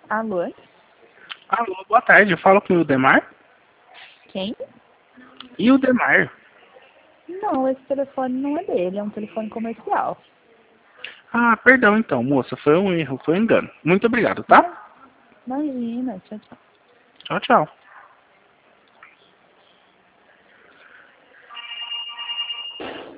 Alô? Alô, boa tarde. Eu falo com o Demar. Quem? E o Demar? Não, esse telefone não é dele, é um telefone comercial. Ah, perdão então, moça. Foi um erro, foi um engano. Muito obrigado, tá? Imagina, tchau, tchau. Tchau, tchau.